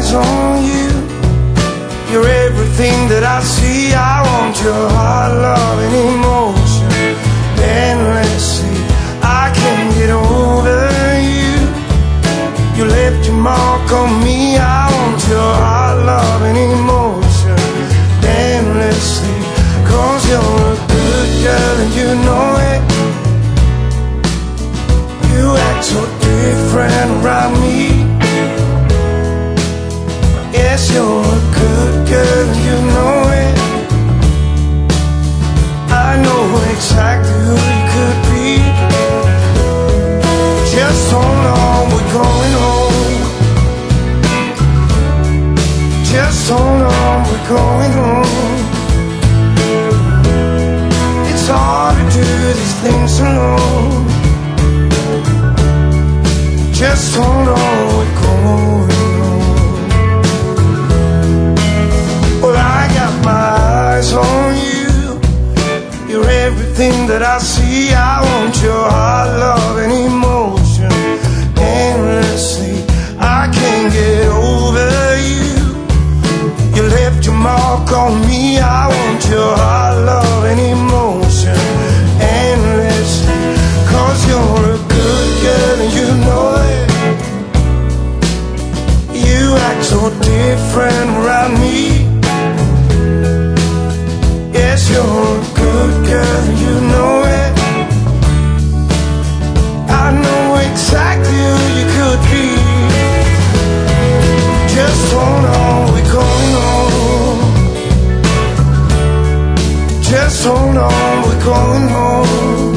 eyes on you. You're everything that I see. I want your heart, love, and emotion endlessly. I can't get over you. You left your mark on me. I want your heart, love, and emotion endlessly. 'Cause you're a good girl and you know it. You act so different around me. Yes, you're a good girl and you know it. I know exactly who you could be. Just hold on, we're going home. Just hold on, we're going home. It's hard to do these things alone. Just hold on, we're going home. Well, I got my eyes on you. You're everything that I see. I want your heart, love, and emotion endlessly. I can't get over you. You left your mark on me. I want your heart, love, and emotion endlessly. 'Cause you're a good girl and you know it. You act so different around me. Yes, you're a good girl and you know it. I know exactly who you could be. Just hold on, we're going home. Just hold on, we're going home.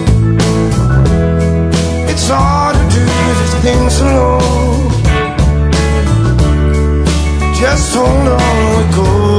It's hard to do these things alone. Just hold on, we're going home.